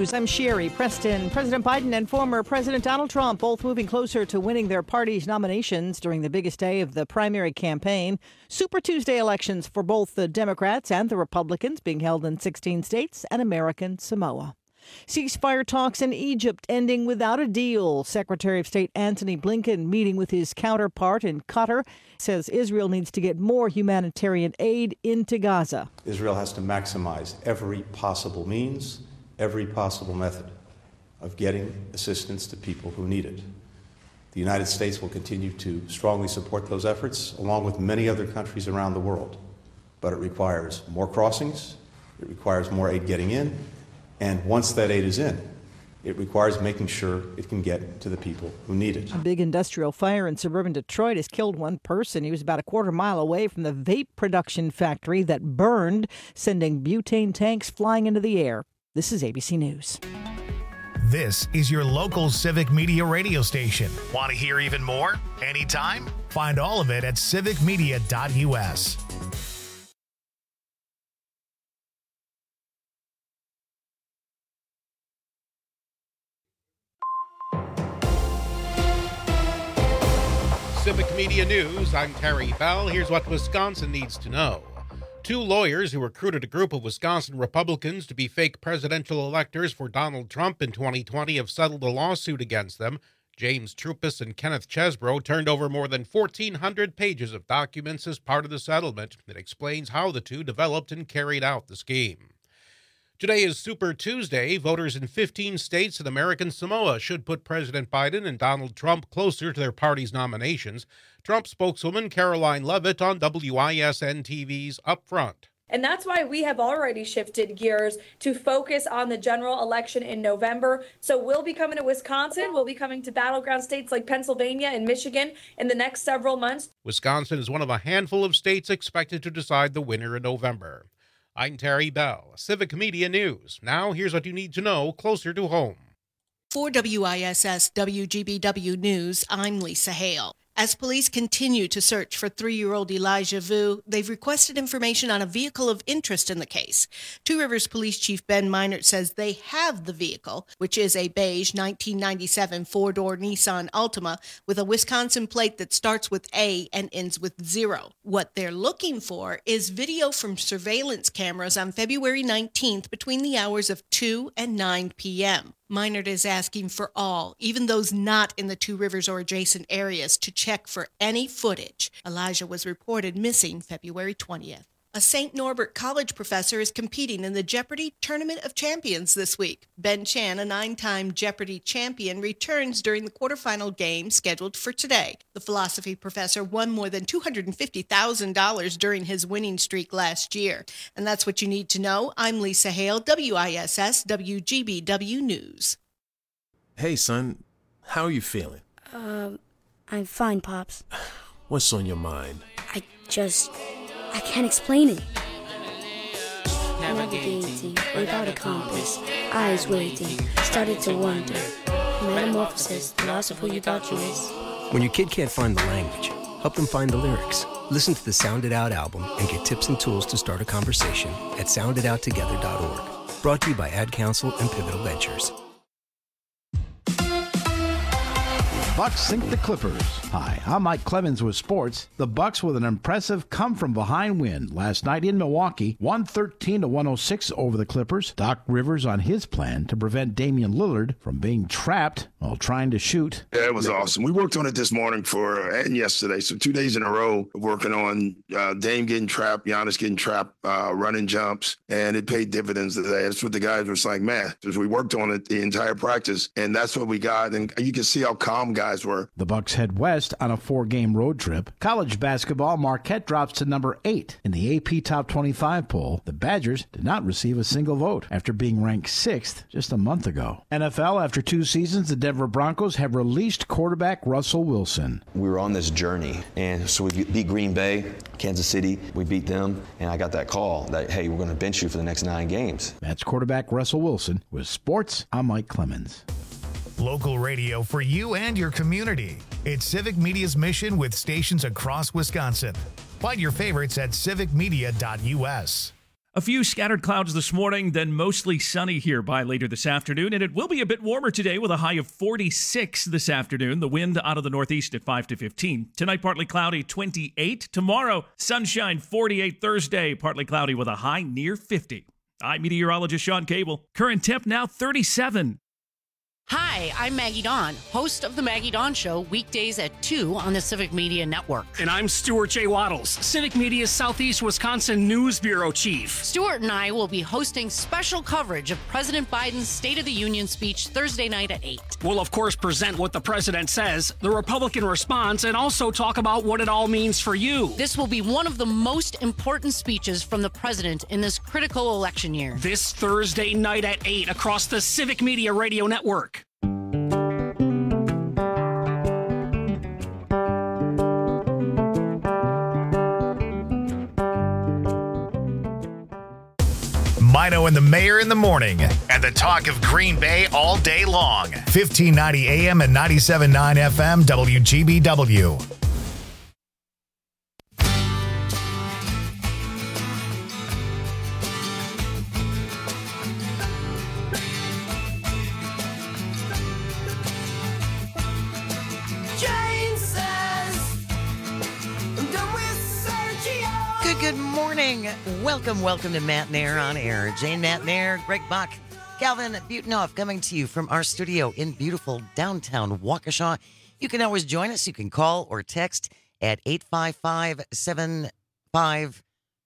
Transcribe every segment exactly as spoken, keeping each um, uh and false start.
News. I'm Sherry Preston. President Biden and former President Donald Trump both moving closer to winning their party's nominations during the biggest day of the primary campaign. Super Tuesday elections for both the Democrats and the Republicans being held in sixteen states and American Samoa. Ceasefire talks in Egypt ending without a deal. Secretary of State Antony Blinken meeting with his counterpart in Qatar says Israel needs to get more humanitarian aid into Gaza. Israel has to maximize every possible means, every possible method of getting assistance to people who need it. The United States will continue to strongly support those efforts, along with many other countries around the world. But it requires more crossings, it requires more aid getting in, and once that aid is in, it requires making sure it can get to the people who need it. A big industrial fire in suburban Detroit has killed one person. He was about a quarter mile away from the vape production factory that burned, sending butane tanks flying into the air. This is A B C News. This is your local Civic Media radio station. Want to hear even more? Anytime? Find all of it at civic media dot u s. Civic Media News, I'm Terry Bell. Here's what Wisconsin needs to know. Two lawyers who recruited a group of Wisconsin Republicans to be fake presidential electors for Donald Trump in twenty twenty have settled a lawsuit against them. James Trupis and Kenneth Chesbro turned over more than fourteen hundred pages of documents as part of the settlement that explains how the two developed and carried out the scheme. Today is Super Tuesday. Voters in fifteen states and American Samoa should put President Biden and Donald Trump closer to their party's nominations. Trump spokeswoman Caroline Levitt on W I S N T V's Upfront. And that's why we have already shifted gears to focus on the general election in November. So we'll be coming to Wisconsin. We'll be coming to battleground states like Pennsylvania and Michigan in the next several months. Wisconsin is one of a handful of states expected to decide the winner in November. I'm Terry Bell, Civic Media News. Now here's what you need to know closer to home. For W I S S W G B W News, I'm Lisa Hale. As police continue to search for three-year-old Elijah Vu, they've requested information on a vehicle of interest in the case. Two Rivers Police Chief Ben Meinert says they have the vehicle, which is a beige nineteen ninety-seven four-door Nissan Altima with a Wisconsin plate that starts with A and ends with zero. What they're looking for is video from surveillance cameras on February nineteenth between the hours of two and nine p.m. Meinert is asking for all, even those not in the Two Rivers or adjacent areas, to check for any footage. Elijah was reported missing February twentieth. A Saint Norbert College professor is competing in the Jeopardy! Tournament of Champions this week. Ben Chan, a nine-time Jeopardy! Champion, returns during the quarterfinal game scheduled for today. The philosophy professor won more than two hundred fifty thousand dollars during his winning streak last year. And that's what you need to know. I'm Lisa Hale, W I S S W G B W News. Hey, son. How are you feeling? Um, I'm fine, Pops. What's on your mind? I just... I can't explain it. Navigating without a compass, eyes waiting, started to wonder. Metamorphosis, the loss of who you thought you was. When your kid can't find the language, help them find the lyrics. Listen to the Sound It Out album and get tips and tools to start a conversation at sound it out together dot org. Brought to you by Ad Council and Pivotal Ventures. Bucks sink the Clippers. Hi, I'm Mike Clemens with sports. The Bucks with an impressive come-from-behind win last night in Milwaukee, one thirteen to one oh six over the Clippers. Doc Rivers on his plan to prevent Damian Lillard from being trapped while trying to shoot. Yeah, it was awesome. We worked on it this morning for and yesterday, so two days in a row working on uh, Dame getting trapped, Giannis getting trapped, uh, running jumps, and it paid dividends today. That's what the guys were like, man, because we worked on it the entire practice, and that's what we got. And you can see how calm guys were. The Bucks head west on a four-game road trip. College basketball, Marquette drops to number eight in the A P Top twenty-five poll. The Badgers did not receive a single vote after being ranked sixth just a month ago. N F L, after two seasons, the Denver Broncos have released quarterback Russell Wilson. We were on this journey, and so we beat Green Bay, Kansas City. We beat them, and I got that call that, hey, we're going to bench you for the next nine games. That's quarterback Russell Wilson. With sports, I'm Mike Clemens. Local radio for you and your community. It's Civic Media's mission with stations across Wisconsin. Find your favorites at civic media dot u s. A few scattered clouds this morning, then mostly sunny here by later this afternoon, and it will be a bit warmer today with a high of forty-six this afternoon. The wind out of the northeast at five to fifteen. Tonight, partly cloudy, twenty-eight. Tomorrow, sunshine, forty-eight. Thursday, partly cloudy with a high near fifty. I'm meteorologist Sean Cable. Current temp now thirty-seven. Hi, I'm Maggie Dawn, host of The Maggie Dawn Show, weekdays at two on the Civic Media Network. And I'm Stuart J. Waddles, Civic Media's Southeast Wisconsin News Bureau Chief. Stuart and I will be hosting special coverage of President Biden's State of the Union speech Thursday night at eight. We'll, of course, present what the president says, the Republican response, and also talk about what it all means for you. This will be one of the most important speeches from the president in this critical election year. This Thursday night at eight across the Civic Media Radio Network. Mino and the Mayor in the morning, and the talk of Green Bay all day long. fifteen ninety A M and ninety-seven point nine F M W G B W. Good morning. Welcome, welcome to Matt Nair on Air. Jane Matt Nair, Greg Bach, Calvin Butenoff coming to you from our studio in beautiful downtown Waukesha. You can always join us. You can call or text at eight five five, seven five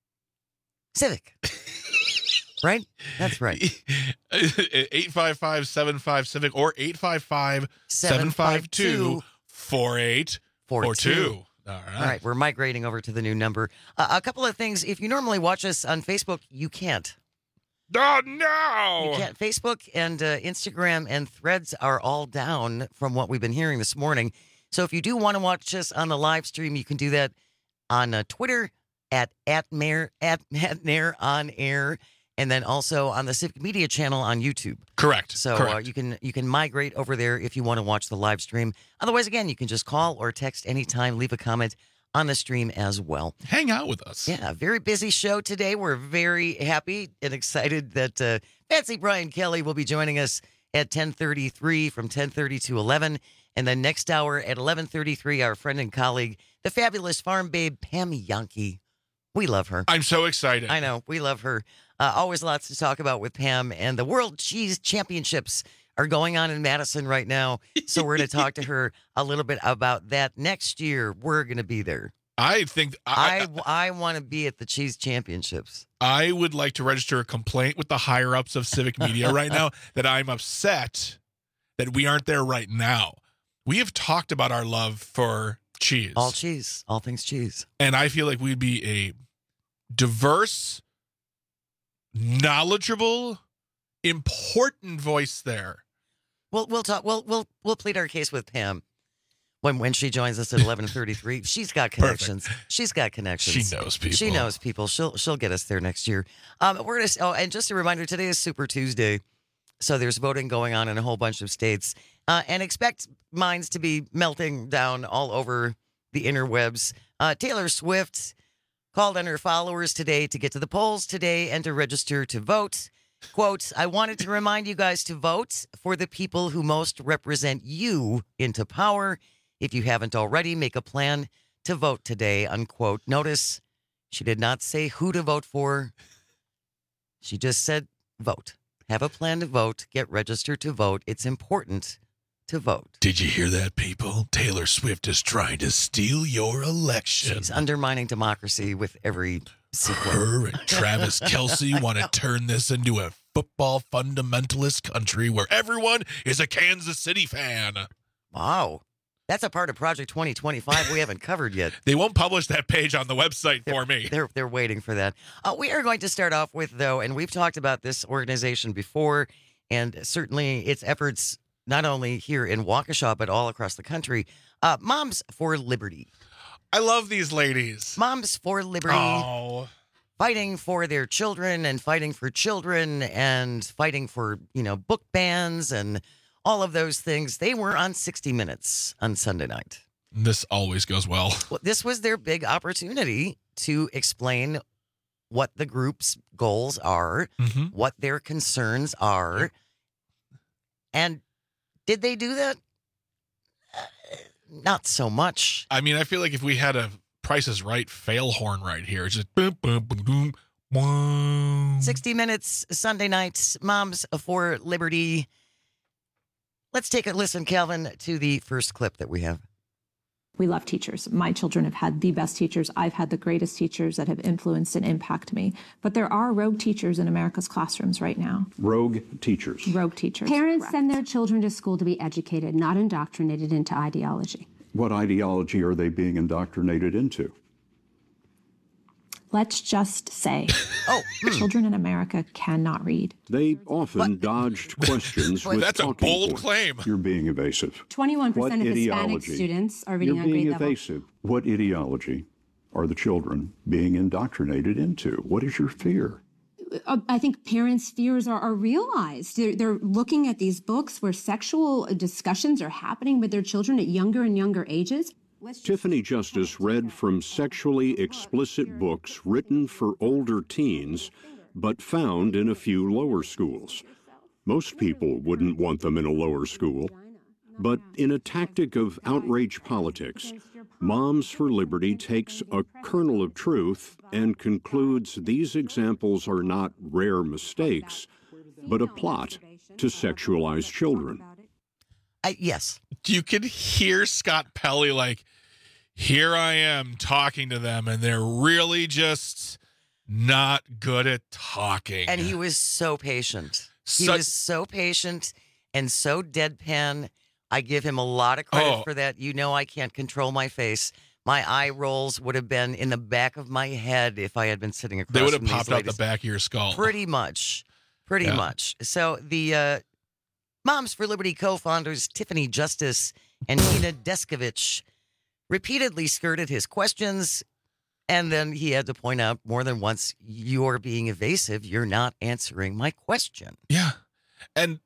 Civic. Right? That's right. eight five five, seven five Civic or eight five five, seven five two, four eight four two. All right. All right, we're migrating over to the new number. Uh, a couple of things. If you normally watch us on Facebook, you can't. Oh, no! You can't. Facebook and uh, Instagram and Threads are all down from what we've been hearing this morning. So if you do want to watch us on the live stream, you can do that on uh, Twitter at at Mayor at Matt Nair on Air, and then also on the Civic Media channel on YouTube. Correct. So Correct. Uh, you can you can migrate over there if you want to watch the live stream. Otherwise, again, you can just call or text anytime, leave a comment on the stream as well. Hang out with us. Yeah, very busy show today. We're very happy and excited that uh, Fancy Brian Kelly will be joining us at ten thirty-three from ten thirty to eleven. And then next hour at eleven thirty-three, our friend and colleague, the fabulous farm babe, Pam Yankee. We love her. I'm so excited. I know. We love her. Uh, always lots to talk about with Pam. And the World Cheese Championships are going on in Madison right now. So we're going to talk to her a little bit about that. Next year, we're going to be there. I think I I, I want to be at the Cheese Championships. I would like to register a complaint with the higher ups of Civic Media right now that I'm upset that we aren't there right now. We have talked about our love for cheese. All cheese. All things cheese. And I feel like we'd be a diverse, knowledgeable, important voice there. We'll we'll talk. We'll we'll we'll plead our case with Pam when when she joins us at eleven thirty-three. She's got connections. Perfect. She's got connections. She knows people. She knows people. She'll she'll get us there next year. Um, we're gonna. Oh, and just a reminder, today is Super Tuesday, so there's voting going on in a whole bunch of states, uh, and expect minds to be melting down all over the interwebs. Uh, Taylor Swift called on her followers today to get to the polls today and to register to vote. Quote, I wanted to remind you guys to vote for the people who most represent you into power. If you haven't already, make a plan to vote today, unquote. Notice she did not say who to vote for. She just said vote. Have a plan to vote. Get registered to vote. It's important to vote. Did you hear that, people? Taylor Swift is trying to steal your election. She's undermining democracy with every sequence. Her and Travis Kelce want to turn this into a football fundamentalist country where everyone is a Kansas City fan. Wow. That's a part of Project twenty twenty-five we haven't covered yet. They won't publish that page on the website they're, for me. They're they're waiting for that. Uh, we are going to start off with, though, and we've talked about this organization before, and certainly its efforts not only here in Waukesha, but all across the country. Uh, Moms for Liberty. I love these ladies. Moms for Liberty. Oh. Fighting for their children and fighting for children and fighting for, you know, book bans and all of those things. They were on sixty minutes on Sunday night. This always goes well. Well, this was their big opportunity to explain what the group's goals are, mm-hmm. what their concerns are. Yep. And did they do that? Uh, not so much. I mean, I feel like if we had a Price is Right fail horn right here, it's just boom, boom, boom, boom, boom. sixty minutes, Sunday nights, Moms for Liberty. Let's take a listen, Calvin, to the first clip that we have. We love teachers. My children have had the best teachers. I've had the greatest teachers that have influenced and impacted me. But there are rogue teachers in America's classrooms right now. Rogue teachers. Rogue teachers. Parents Correct. send their children to school to be educated, not indoctrinated into ideology. What ideology are they being indoctrinated into? Let's just say, oh, children in America cannot read. They often what? dodged questions with That's talking a bold points. claim. You're being evasive. twenty-one percent what of ideology? Hispanic students are reading You're on grade being level. evasive. What ideology are the children being indoctrinated into? What is your fear? I think parents' fears are, are realized. They're, they're looking at these books where sexual discussions are happening with their children at younger and younger ages. Tiffany Justice read from sexually explicit books written for older teens, but found in a few lower schools. Most people wouldn't want them in a lower school. But in a tactic of outrage politics, Moms for Liberty takes a kernel of truth and concludes these examples are not rare mistakes, but a plot to sexualize children. Uh, yes. You can hear Scott Pelley like, here I am talking to them, and they're really just not good at talking. And he was so patient. He Such- was so patient and so deadpan. I give him a lot of credit Oh. for that. You know, I can't control my face. My eye rolls would have been in the back of my head if I had been sitting across They would have from these popped out ladies. the back of your skull. Pretty much. Pretty Yeah. much. So the uh, Moms for Liberty co-founders Tiffany Justice and Nina Deskovich repeatedly skirted his questions, and then he had to point out more than once, you're being evasive. You're not answering my question. Yeah. And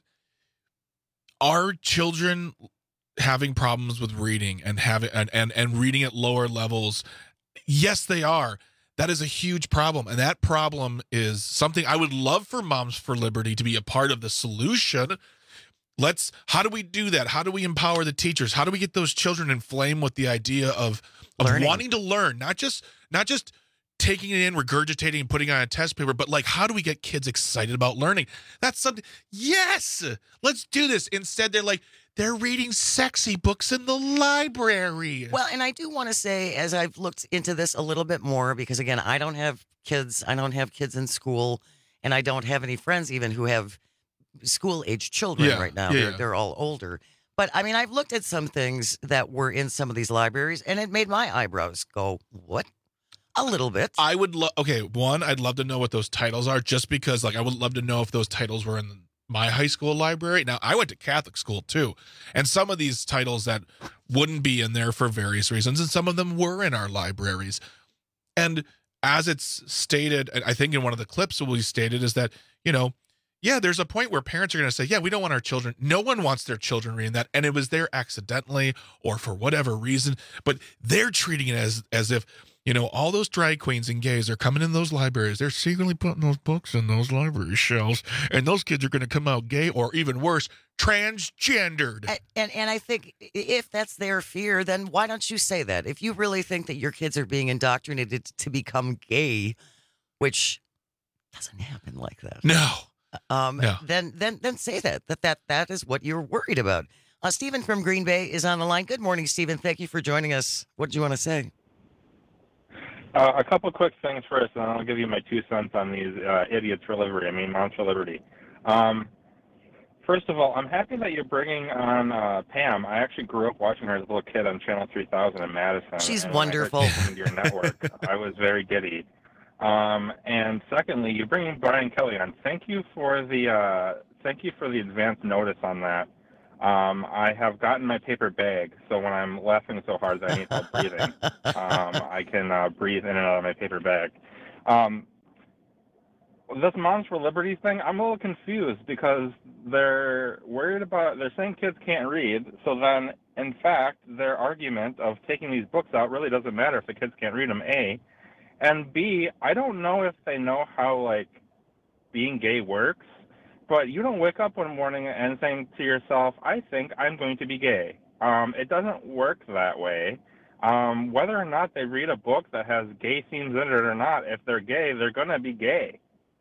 are children having problems with reading and having and, and, and reading at lower levels? Yes, they are. That is a huge problem. And that problem is something I would love for Moms for Liberty to be a part of the solution. Let's, how do we do that? How do we empower the teachers? How do we get those children inflamed with the idea of, of wanting to learn, not just, not just taking it in, regurgitating and putting on a test paper, but like, how do we get kids excited about learning? That's something. Yes, let's do this. Instead, they're like, they're reading sexy books in the library. Well, and I do want to say, as I've looked into this a little bit more, because again, I don't have kids. I don't have kids in school, and I don't have any friends even who have school-age children Yeah, right now. yeah, they're, yeah. they're all older. But I mean, I've looked at some things that were in some of these libraries, and it made my eyebrows go, what? A little bit. I would love, okay, one, I'd love to know what those titles are, just because, like, I would love to know if those titles were in my high school library. Now, I went to Catholic school, too, and some of these titles that wouldn't be in there for various reasons, and some of them were in our libraries. And as it's stated, and I think in one of the clips that we stated, is that, you know, yeah, there's a point where parents are going to say, yeah, we don't want our children. No one wants their children reading that. And it was there accidentally or for whatever reason, but they're treating it as as if, you know, all those drag queens and gays are coming in those libraries. They're secretly putting those books in those library shelves, and those kids are going to come out gay or even worse, transgendered. And, and and I think if that's their fear, then why don't you say that? If you really think that your kids are being indoctrinated to become gay, which doesn't happen like that. No. Um, no. then then then say that that that that is what you're worried about. Uh, Stephen from Green Bay is on the line. Good morning, Stephen. Thank you for joining us. What do you want to say? Uh, a couple of quick things first, and I'll give you my two cents on these uh, idiots for liberty. I mean, Moms for Liberty. Um, first of all, I'm happy that you're bringing on uh, Pam. I actually grew up watching her as a little kid on Channel three thousand in Madison. She's and wonderful. When I heard she came into your network, I was very giddy. Um, and secondly, you're bringing Brian Kelly on. Thank you for the uh, thank you for the advance notice on that. Um, I have gotten my paper bag, so when I'm laughing so hard that I need help breathing, um, I can uh, breathe in and out of my paper bag. Um, this Moms for Liberty thing, I'm a little confused because they're worried about, they're saying kids can't read, so then, in fact, their argument of taking these books out really doesn't matter if the kids can't read them, A. And B, I don't know if they know how, like, being gay works, but you don't wake up one morning and think to yourself, I think I'm going to be gay. Um, it doesn't work that way. Um, whether or not they read a book that has gay themes in it or not, if they're gay, they're going to be gay.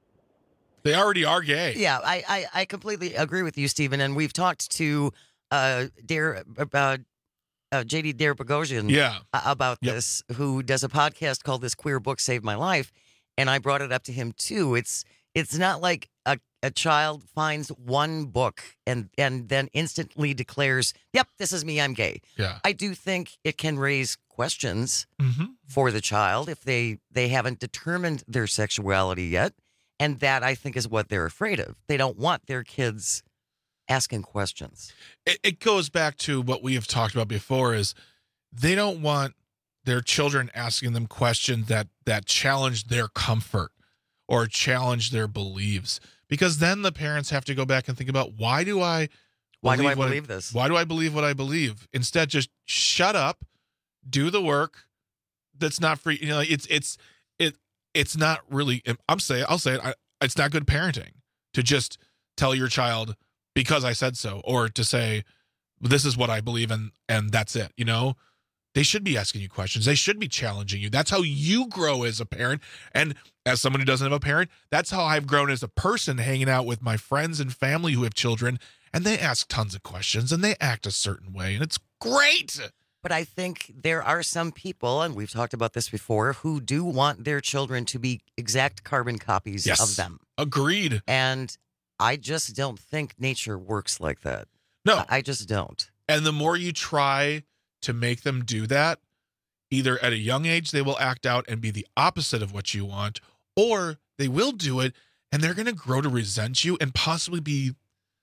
They already are gay. Yeah, I, I, I completely agree with you, Stephen. And we've talked to uh, Dare, uh, uh, J D Dare Bogosian yeah. about yep. this, who does a podcast called This Queer Book Saved My Life. And I brought it up to him, too. It's it's not like a, a child finds one book and, and then instantly declares, yep, this is me, I'm gay. Yeah. I do think it can raise questions mm-hmm. for the child if they, they haven't determined their sexuality yet. And that, I think, is what they're afraid of. They don't want their kids asking questions. It, it goes back to what we have talked about before is they don't want their children asking them questions that, that challenge their comfort or challenge their beliefs. Because then the parents have to go back and think about, why do I Why do I what believe this? Why do I believe what I believe? Instead, just shut up, do the work. That's not free. You know, it's it's it it's not really. I'm saying I'll say it. I, it's not good parenting to just tell your child because I said so, or to say this is what I believe and and that's it. You know, they should be asking you questions. They should be challenging you. That's how you grow as a parent. And as someone who doesn't have a parent, that's how I've grown as a person, hanging out with my friends and family who have children, and they ask tons of questions and they act a certain way, and it's great. But I think there are some people, and we've talked about this before, who do want their children to be exact carbon copies Yes. of them. Agreed. And I just don't think nature works like that. No. I just don't. And the more you try to make them do that, either at a young age they will act out and be the opposite of what you want, or they will do it and they're going to grow to resent you and possibly be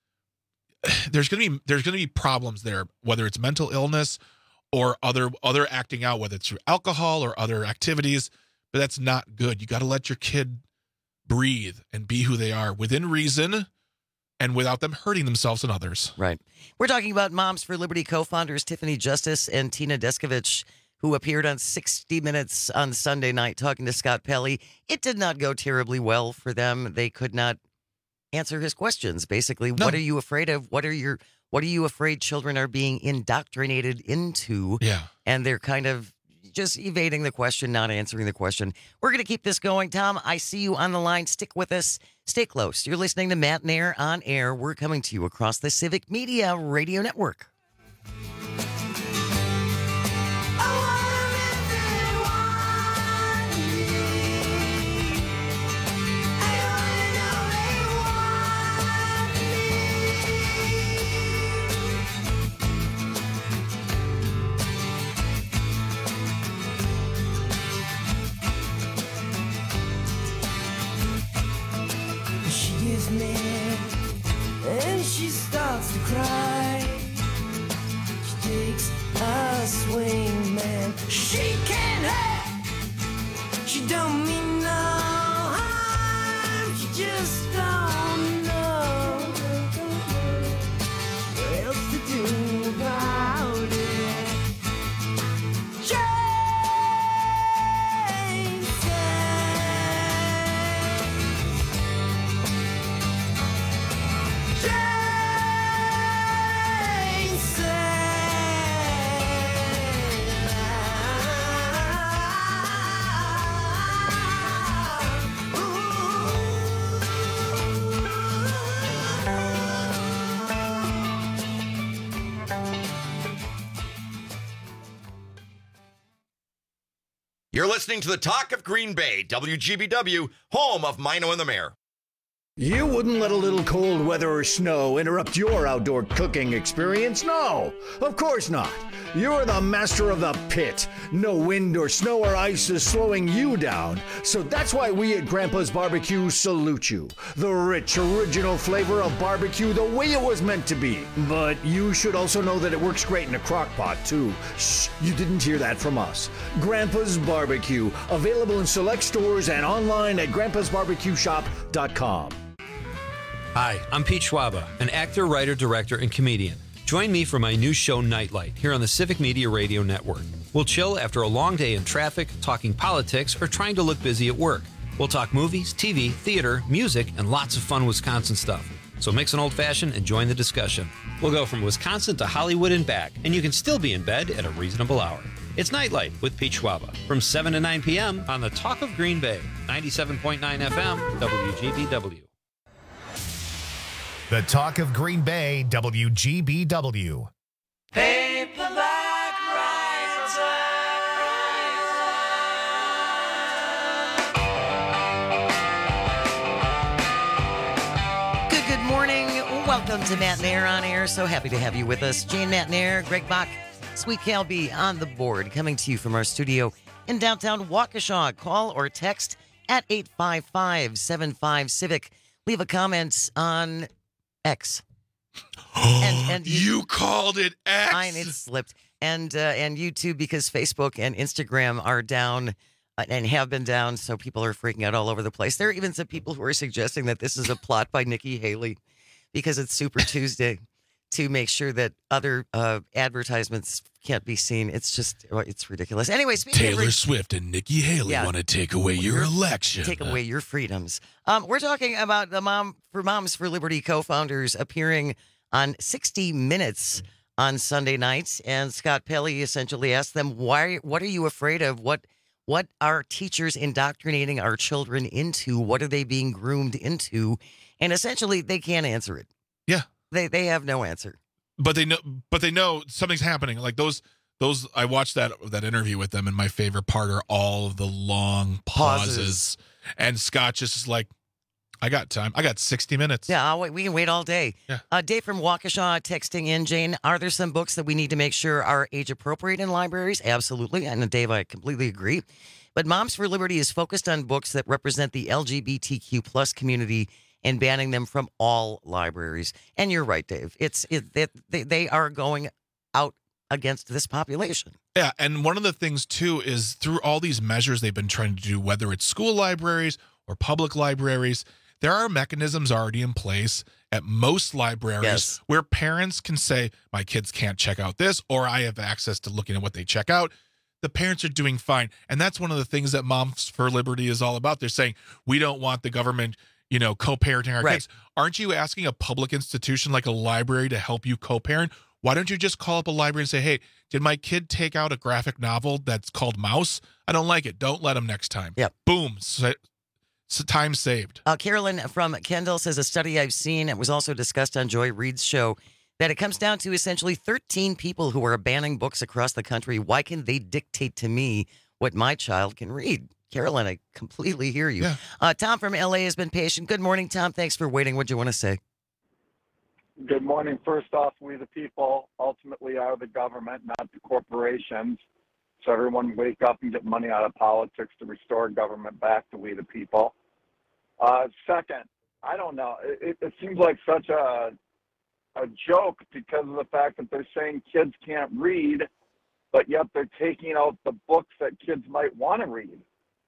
there's going to be there's going to be problems there, whether it's mental illness or other other acting out, whether it's through alcohol or other activities. But that's not good. You got to let your kid breathe and be who they are within reason and without them hurting themselves and others. Right. We're talking about Moms for Liberty co-founders Tiffany Justice and Tina Descovich, who appeared on sixty minutes on Sunday night talking to Scott Pelley. It did not go terribly well for them. They could not answer his questions. Basically, No. what are you afraid of? What are your what are you afraid children are being indoctrinated into? Yeah. And they're kind of just evading the question, not answering the question. We're going to keep this going. Tom, I see you on the line. Stick with us. Stay close. You're listening to Matt and Air on Air. We're coming to you across the Civic Media Radio Network. She is mad and she starts to cry. She takes a swing, man. She can't hurt. She don't mean no harm. She just don't know what else to do about it. Jane You're listening to the Talk of Green Bay, W G B W, home of Mino and the Mayor. You wouldn't let a little cold weather or snow interrupt your outdoor cooking experience? No, of course not. You're the master of the pit. No wind or snow or ice is slowing you down. So that's why we at Grandpa's Barbecue salute you. The rich, original flavor of barbecue the way it was meant to be. But you should also know that it works great in a crock pot, too. Shh, you didn't hear that from us. Grandpa's Barbecue, available in select stores and online at grandpas barbecue shop dot com. Hi, I'm Pete Schwaba, an actor, writer, director, and comedian. Join me for my new show, Nightlight, here on the Civic Media Radio Network. We'll chill after a long day in traffic, talking politics, or trying to look busy at work. We'll talk movies, T V, theater, music, and lots of fun Wisconsin stuff. So mix an old-fashioned and join the discussion. We'll go from Wisconsin to Hollywood and back, and you can still be in bed at a reasonable hour. It's Nightlight with Pete Schwaba from seven to nine p.m. on the Talk of Green Bay, ninety-seven point nine F M, W G B W. The Talk of Green Bay, W G B W. Paperback Good, good morning. Welcome to Matt Nair on Air. So happy to have you with us. Jane Matt Nair, Greg Bach, Sweet Calby on the board, coming to you from our studio in downtown Waukesha. Call or text at eight five five, seven five, Civic. Leave a comment on X. and, and you, you called it X. Fine, it slipped. And, uh, and YouTube, because Facebook and Instagram are down uh, and have been down, so people are freaking out all over the place. There are even some people who are suggesting that this is a plot by Nikki Haley because it's Super Tuesday to make sure that other uh, advertisements can't be seen. It's just, it's ridiculous. Anyway, speaking Taylor of re- Swift and Nikki Haley Yeah. want to take away your election. Take away your freedoms. Um, we're talking about the Mom for Moms for Liberty co-founders appearing on sixty minutes on Sunday nights, and Scott Pelley essentially asked them, "Why? What are you afraid of? What? What are teachers indoctrinating our children into? What are they being groomed into?" And essentially, they can't answer it. Yeah, they they have no answer. But they know, but they know something's happening. Like those, those. I watched that that interview with them, and my favorite part are all of the long pauses. Pauses. And Scott just is like, "I got time. I got sixty minutes." Yeah, I'll wait. We can wait all day. Yeah. Uh, Dave from Waukesha texting in, Jane, are there some books that we need to make sure are age appropriate in libraries? Absolutely. And Dave, I completely agree. But Moms for Liberty is focused on books that represent the L G B T Q plus community and banning them from all libraries. And you're right, Dave. It's it, it they, they are going out against this population. Yeah, and one of the things too is through all these measures they've been trying to do, whether it's school libraries or public libraries, there are mechanisms already in place at most libraries Yes. where parents can say, my kids can't check out this, or I have access to looking at what they check out. The parents are doing fine. And that's one of the things that Moms for Liberty is all about. They're saying, we don't want the government, you know, co-parenting our Right. kids. Aren't you asking a public institution like a library to help you co-parent? Why don't you just call up a library and say, hey, did my kid take out a graphic novel that's called Mouse? I don't like it. Don't let him next time. Yep. Boom. So, so time saved. Uh, Carolyn from Kendall says a study I've seen, it was also discussed on Joy Reid's show, that it comes down to essentially thirteen people who are banning books across the country. Why can they dictate to me what my child can read? Carolyn, I completely hear you. Yeah. Uh, Tom from L A has been patient. Good morning, Tom. Thanks for waiting. What do you want to say? Good morning. First off, we the people ultimately are the government, not the corporations. So everyone wake up and get money out of politics to restore government back to we the people. Uh, second, I don't know. It, it seems like such a a joke because of the fact that they're saying kids can't read, but yet they're taking out the books that kids might want to read.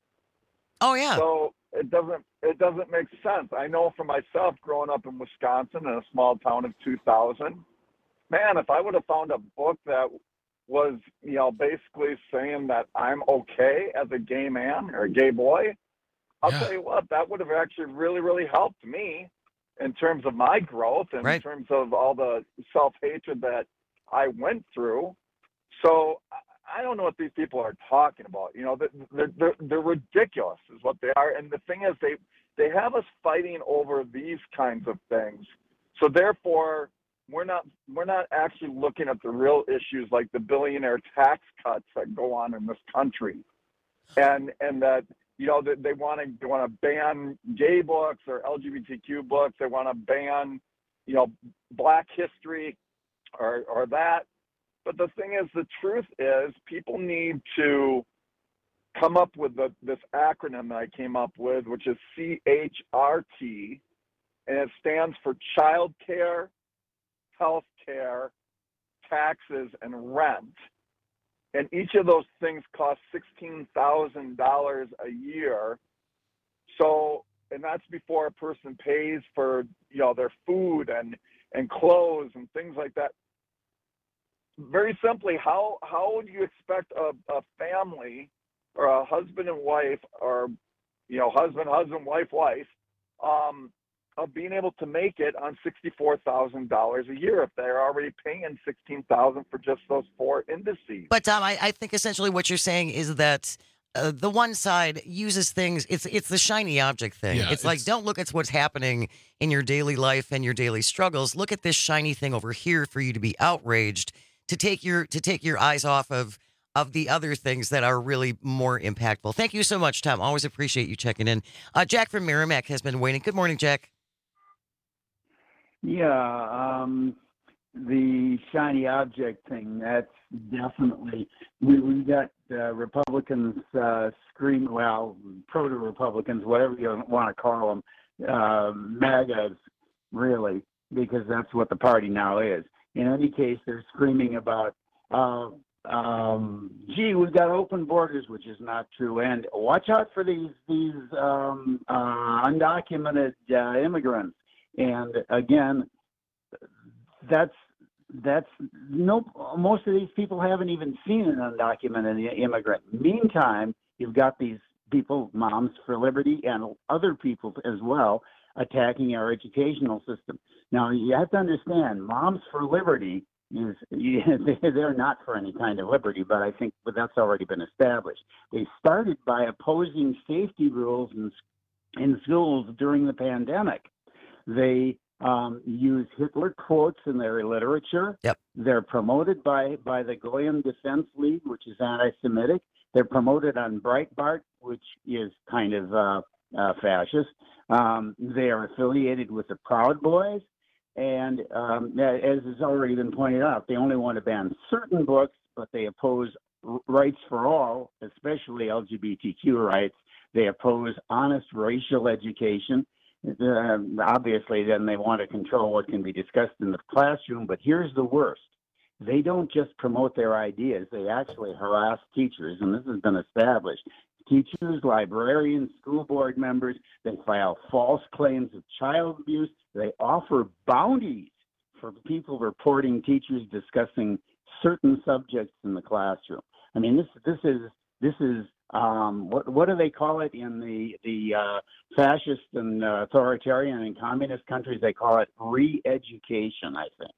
Oh yeah. So it doesn't it doesn't make sense. I know for myself, growing up in Wisconsin in a small town of two thousand, man, if I would have found a book that was, you know, basically saying that I'm okay as a gay man or a gay boy, I'll Yeah. tell you what, that would have actually really, really helped me in terms of my growth and Right. in terms of all the self-hatred that I went through. So I- I don't know what these people are talking about. You know, they're, they're, they're ridiculous is what they are. And the thing is, they, they have us fighting over these kinds of things. So therefore, we're not we're not actually looking at the real issues like the billionaire tax cuts that go on in this country, and and that you know that they want to they want to ban gay books or L G B T Q books. They want to ban you know Black history or or that. But the thing is, the truth is, people need to come up with the, this acronym that I came up with, which is C H R T, and it stands for Child Care, Health Care, Taxes, and Rent. And each of those things cost sixteen thousand dollars a year. So, and that's before a person pays for, you know, their food and, and clothes and things like that. very simply, how how do you expect a, a family or a husband and wife, or you know, husband, husband, wife, wife, um, of being able to make it on sixty-four thousand dollars a year if they're already paying sixteen thousand dollars for just those four indices? But Tom, I, I think essentially what you're saying is that uh, the one side uses things. It's it's the shiny object thing. Yeah, it's, it's like, don't look at what's happening in your daily life and your daily struggles. Look at this shiny thing over here for you to be outraged, to take your to take your eyes off of of the other things that are really more impactful. Thank you so much, Tom. Always appreciate you checking in. Uh, Jack from Merrimack has been waiting. Good morning, Jack. Yeah, um, the shiny object thing, that's definitely, we, we got uh, Republicans uh, scream, well, proto-Republicans, whatever you want to call them, uh, MAGAs, really, because that's what the party now is. In any case, they're screaming about, uh, um, gee, we've got open borders, which is not true, and watch out for these, these um, uh, undocumented uh, immigrants. And again, that's that's no. Most of these people haven't even seen an undocumented immigrant. Meantime, you've got these people, Moms for Liberty, and other people as well, attacking our educational system. Now, you have to understand, Moms for Liberty is they're not for any kind of liberty, but I think but that's already been established. They started by opposing safety rules in in schools during the pandemic. They um, use Hitler quotes in their literature. Yep. They're promoted by, by the Goyim Defense League, which is anti-Semitic. They're promoted on Breitbart, which is kind of uh, uh, fascist. Um, they are affiliated with the Proud Boys. And um, as has already been pointed out, they only want to ban certain books, but they oppose rights for all, especially L G B T Q rights. They oppose honest racial education. Uh, obviously, then they want to control what can be discussed in the classroom. But here's the worst. They don't just promote their ideas. They actually harass teachers, and this has been established. Teachers, librarians, school board members, they file false claims of child abuse. They offer bounties for people reporting teachers discussing certain subjects in the classroom. I mean, this this is this is Um, what what do they call it in the the uh, fascist and uh, authoritarian and communist countries? They call it re-education, I think.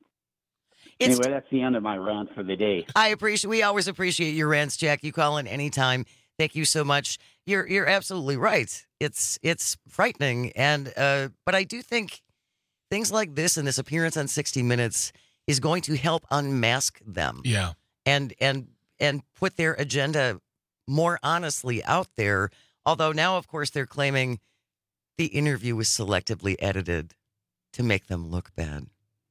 It's, anyway, that's the end of my rant for the day. I appreciate. We always appreciate your rants, Jack. You call in anytime. Thank you so much. You're you're absolutely right. It's it's frightening, and uh, but I do think things like this and this appearance on sixty minutes is going to help unmask them. Yeah, and and and put their agenda more honestly out there, although now, of course, they're claiming the interview was selectively edited to make them look bad.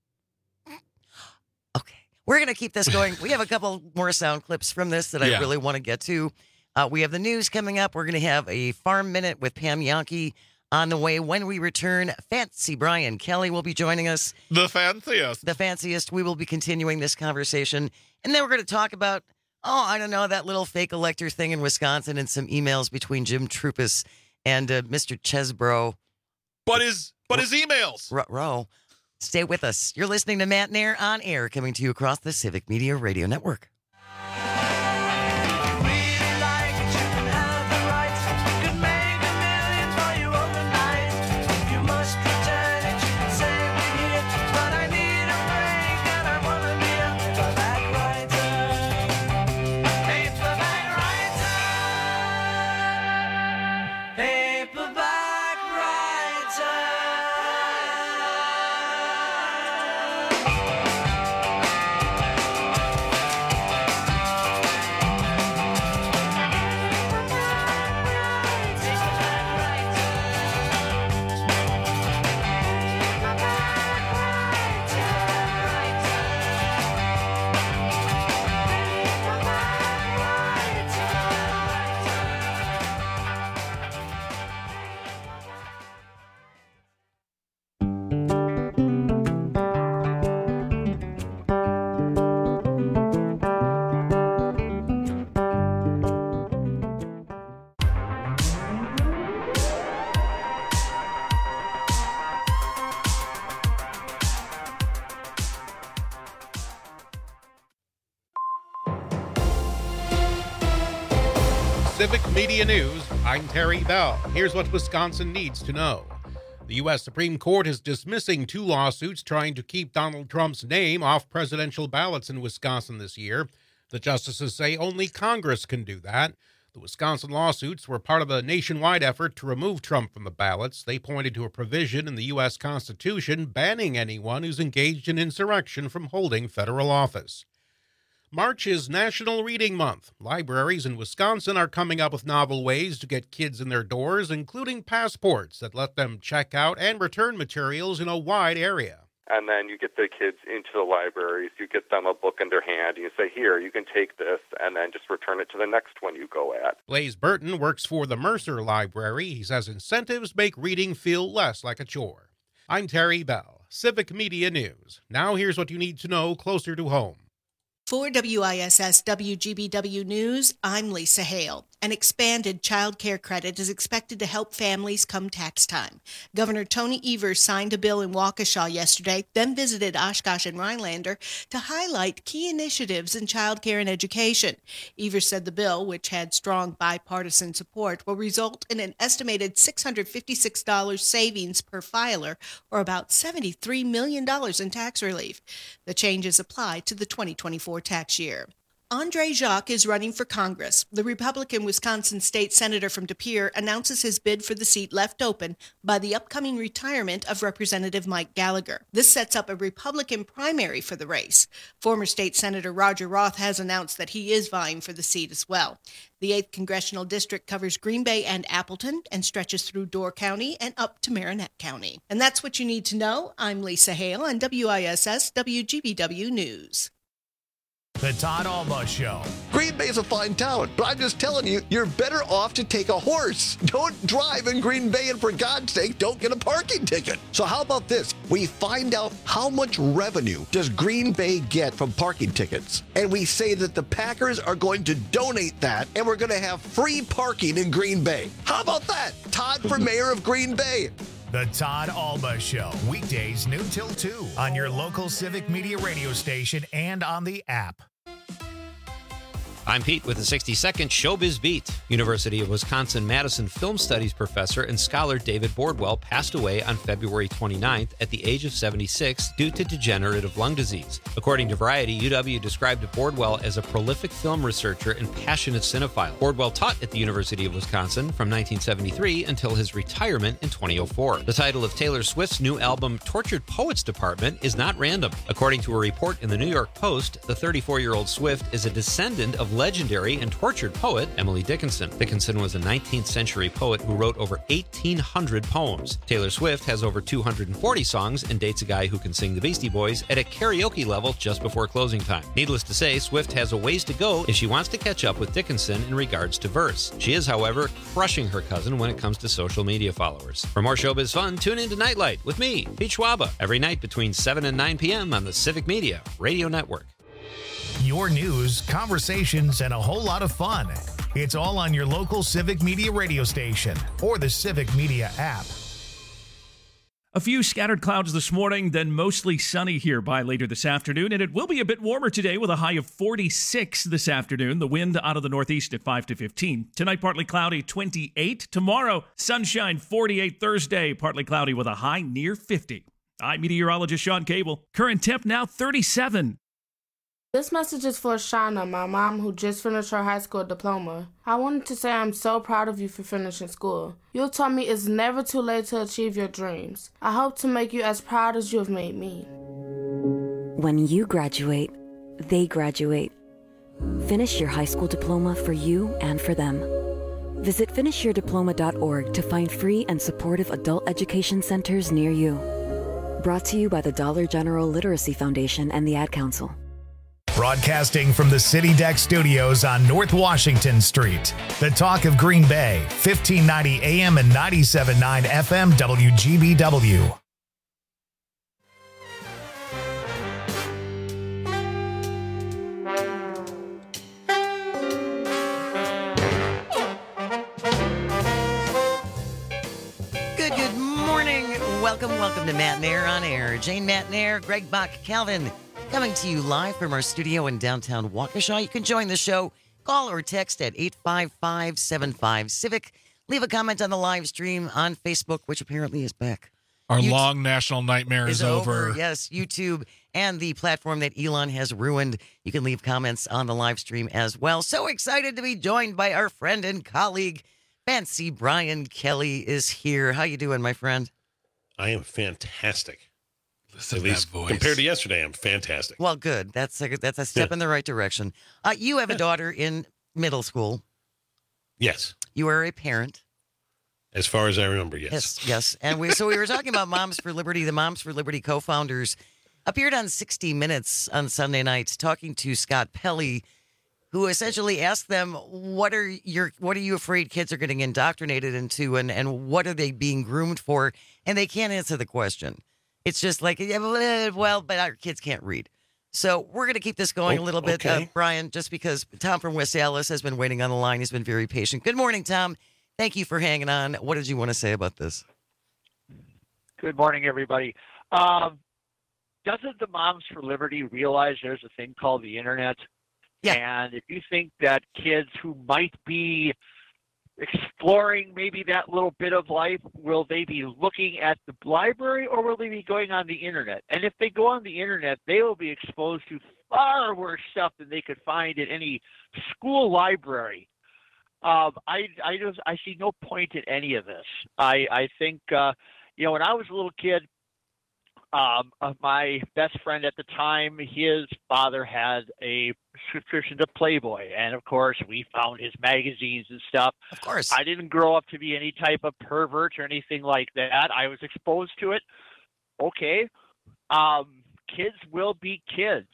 Okay, we're going to keep this going. We have a couple more sound clips from this that I Yeah. really want to get to. Uh, we have the news coming up. We're going to have a Farm Minute with Pam Yankee on the way. When we return, Fancy Brian Kelly will be joining us. The fanciest. The fanciest. We will be continuing this conversation. And then we're going to talk about Oh, I don't know, that little fake elector thing in Wisconsin and some emails between Jim Trupis and uh, Mister Chesbro. But his, but his emails. R- Row. Stay with us. You're listening to Matt Nair on air, coming to you across the Civic Media Radio Network. Civic Media News, I'm Terry Bell. Here's what Wisconsin needs to know. The U S Supreme Court is dismissing two lawsuits trying to keep Donald Trump's name off presidential ballots in Wisconsin this year. The justices say only Congress can do that. The Wisconsin lawsuits were part of a nationwide effort to remove Trump from the ballots. They pointed to a provision in the U S Constitution banning anyone who's engaged in insurrection from holding federal office. March is National Reading Month. Libraries in Wisconsin are coming up with novel ways to get kids in their doors, including passports that let them check out and return materials in a wide area. And then you get the kids into the libraries, you get them a book in their hand, and you say, here, you can take this, and then just return it to the next one you go at. Blaze Burton works for the Mercer Library. He says incentives make reading feel less like a chore. I'm Terry Bell, Civic Media News. Now here's what you need to know closer to home. For W I S S W G B W News, I'm Lisa Hale. An expanded child care credit is expected to help families come tax time. Governor Tony Evers signed a bill in Waukesha yesterday, then visited Oshkosh and Rhinelander to highlight key initiatives in child care and education. Evers said the bill, which had strong bipartisan support, will result in an estimated six hundred fifty-six dollars savings per filer, or about seventy-three million dollars in tax relief. The changes apply to the twenty twenty-four tax year. Andre Jacques is running for Congress. The Republican Wisconsin state senator from De Pere announces his bid for the seat left open by the upcoming retirement of Representative Mike Gallagher. This sets up a Republican primary for the race. Former state senator Roger Roth has announced that he is vying for the seat as well. The eighth Congressional District covers Green Bay and Appleton and stretches through Door County and up to Marinette County. And that's what you need to know. I'm Lisa Hale on W I S S W G B W News. The Todd Alba Show. Green Bay's a fine town, but I'm just telling you, you're better off to take a horse. Don't drive in Green Bay, and for God's sake, don't get a parking ticket. So how about this? We find out how much revenue does Green Bay get from parking tickets, and we say that the Packers are going to donate that, and we're going to have free parking in Green Bay. How about that? Todd for mayor of Green Bay. The Todd Alba Show, weekdays noon till two on your local Civic Media radio station and on the app. I'm Pete with the sixty second Showbiz Beat. University of Wisconsin-Madison film studies professor and scholar David Bordwell passed away on February twenty-ninth at the age of seventy-six due to degenerative lung disease. According to Variety, U W described Bordwell as a prolific film researcher and passionate cinephile. Bordwell taught at the University of Wisconsin from nineteen seventy-three until his retirement in twenty oh four. The title of Taylor Swift's new album, Tortured Poets Department, is not random. According to a report in the New York Post, the thirty-four-year-old Swift is a descendant of legendary and tortured poet Emily Dickinson. Dickinson was a nineteenth century poet who wrote over eighteen hundred poems. Taylor Swift has over two hundred forty songs and dates a guy who can sing the Beastie Boys at a karaoke level just before closing time. Needless to say, Swift has a ways to go if she wants to catch up with Dickinson in regards to verse. She is, however, crushing her cousin when it comes to social media followers. For more showbiz fun, tune into Nightlight with me, Pete Schwaba, every night between seven and nine p.m. on the Civic Media Radio Network. Your news, conversations, and a whole lot of fun. It's all on your local Civic Media radio station or the Civic Media app. A few scattered clouds this morning, then mostly sunny here by later this afternoon, and it will be a bit warmer today with a high of forty-six this afternoon. The wind out of the northeast at five to fifteen. Tonight, partly cloudy, twenty-eight. Tomorrow, sunshine, forty-eight. Thursday, partly cloudy with a high near fifty. I'm meteorologist Sean Cable. Current temp now thirty-seven. This message is for Shauna, my mom, who just finished her high school diploma. I wanted to say I'm so proud of you for finishing school. You taught me it's never too late to achieve your dreams. I hope to make you as proud as you have made me. When you graduate, they graduate. Finish your high school diploma for you and for them. Visit finish your diploma dot org to find free and supportive adult education centers near you. Brought to you by the Dollar General Literacy Foundation and the Ad Council. Broadcasting from the City Deck Studios on North Washington Street. The Talk of Green Bay, fifteen ninety A M and ninety-seven point nine F M W G B W. Good, good morning. Welcome, welcome to Matt Nair on Air. Jane Matt Nair, Greg Bach, Calvin, coming to you live from our studio in downtown Waukesha. You can join the show Call or text at eight five five, seven five, civic. Leave a comment on the live stream on Facebook, which apparently is back. Our YouTube long national nightmare is, is over. over. Yes, YouTube and the platform that Elon has ruined. You can leave comments on the live stream as well. So excited to be joined by our friend and colleague, Fancy Brian Kelly is here. How you doing, my friend? I am fantastic. Listen At to least that voice. compared to yesterday, I'm fantastic. Well, good. That's a, that's a step Yeah. in the right direction. Uh, you have a daughter in middle school. Yes. You are a parent. As far as I remember, yes. Yes, yes. And we so we were talking about Moms for Liberty. The Moms for Liberty co-founders appeared on sixty minutes on Sunday night talking to Scott Pelley, who essentially asked them, what are your what are you afraid kids are getting indoctrinated into, and, and what are they being groomed for? And they can't answer the question. It's just like, yeah, well, but our kids can't read. So we're going to keep this going Oh, a little bit, okay. uh, Brian, just because Tom from West Allis has been waiting on the line. He's been very patient. Good morning, Tom. Thank you for hanging on. What did you want to say about this? Good morning, everybody. Um, doesn't the Moms for Liberty realize there's a thing called the internet? Yeah. And if you think that kids who might be exploring maybe that little bit of life, will they be looking at the library or will they be going on the internet? And if they go on the internet, they will be exposed to far worse stuff than they could find in any school library. Um, I, I just I see no point in any of this. I, I think uh, you know, when I was a little kid, um, uh, my best friend at the time, his father had a subscription to Playboy, and of course, we found his magazines and stuff. Of course, I didn't grow up to be any type of pervert or anything like that. I was exposed to it. Okay, um, kids will be kids,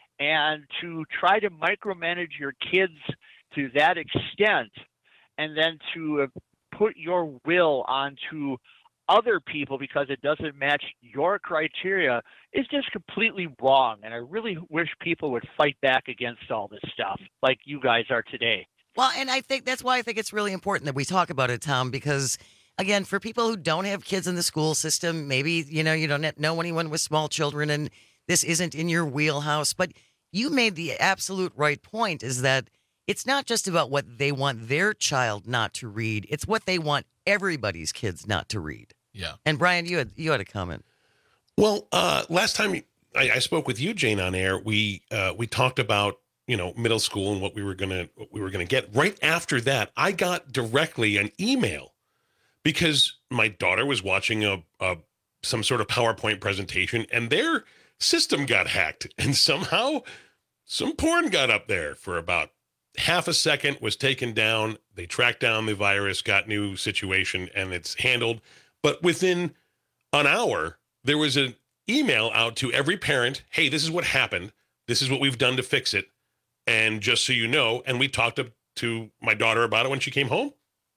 and to try to micromanage your kids to that extent, and then to put your will onto other people because it doesn't match your criteria is just completely wrong. And I really wish people would fight back against all this stuff like you guys are today. Well, and I think that's why I think it's really important that we talk about it, Tom, because again, for people who don't have kids in the school system, maybe, you know, you don't know anyone with small children and this isn't in your wheelhouse, but you made the absolute right point, is that it's not just about what they want their child not to read. It's what they want everybody's kids not to read. Yeah. And Brian, you had you had a comment. Well, uh, last time I, I spoke with you, Jane, on air, we uh, we talked about, you know, middle school and what we were gonna what we were gonna get. Right after that, I got directly an email because my daughter was watching a, a some sort of PowerPoint presentation and their system got hacked, and somehow some porn got up there for about half a second, was taken down. They tracked down the virus, got new situation, and it's handled. But within an hour, there was an email out to every parent. Hey, this is what happened. This is what we've done to fix it. And just so you know, and we talked to, to my daughter about it when she came home.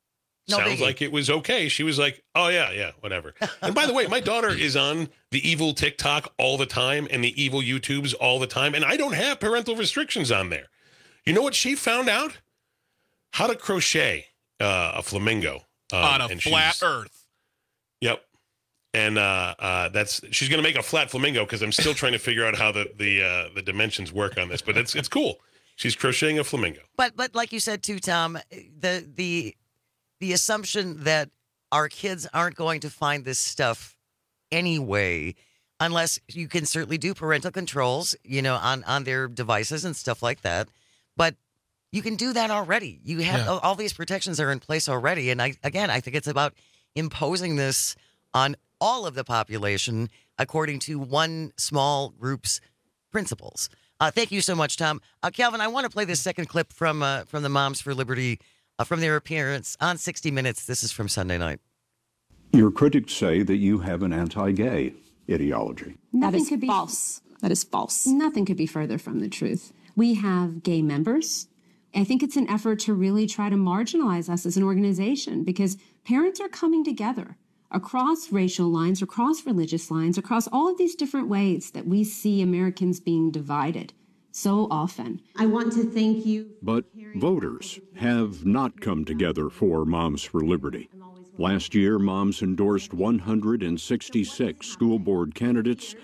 No Sounds biggie. like it was okay. She was like, oh, yeah, yeah, whatever. And by the way, my daughter is on the evil TikTok all the time and the evil YouTubes all the time. And I don't have parental restrictions on there. You know what she found out? How to crochet uh, a flamingo. Um, On a and flat she's- earth. Yep. And uh, uh, that's she's going to make a flat flamingo because I'm still trying to figure out how the the uh, the dimensions work on this. But it's it's cool. She's crocheting a flamingo. But but like you said too, Tom, the the the assumption that our kids aren't going to find this stuff anyway, unless you can certainly do parental controls, you know, on on their devices and stuff like that. But you can do that already. You have Yeah. all these protections are in place already. And I again, I think it's about imposing this on all of the population according to one small group's principles. Uh, thank you so much, Tom. Uh, Calvin, I want to play this second clip from uh, from the Moms for Liberty uh, from their appearance on sixty minutes. This is from Sunday night. Your critics say that you have an anti-gay ideology. That is false. That is false. Nothing could be further from the truth. We have gay members. I think it's an effort to really try to marginalize us as an organization because parents are coming together across racial lines, across religious lines, across all of these different ways that we see Americans being divided so often. I want to thank you. But voters have not come together for Moms for Liberty. Last year, moms endorsed one hundred sixty-six school board candidates.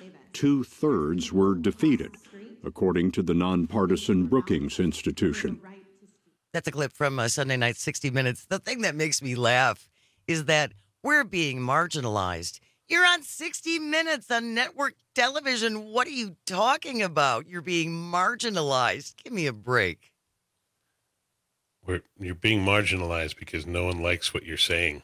Two-thirds were defeated, according to the nonpartisan Brookings Institution. That's a clip from uh, Sunday night sixty minutes. The thing that makes me laugh is that we're being marginalized. You're on sixty minutes on network television. What are you talking about? You're being marginalized. Give me a break. We're, you're being marginalized because no one likes what you're saying.